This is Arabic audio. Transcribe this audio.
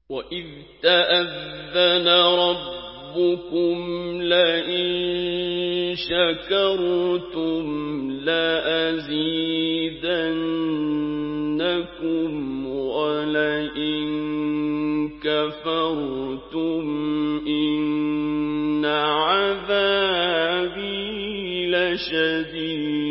وَإِذْ تَأَذَّنَ رَبُّكُمْ لَئِن شَكَرْتُمْ لَأَزِيدَنَّكُمْ وَلَئِن كَفَرْتُمْ إِنَّ عَذَابِي لَشَدِيدٌ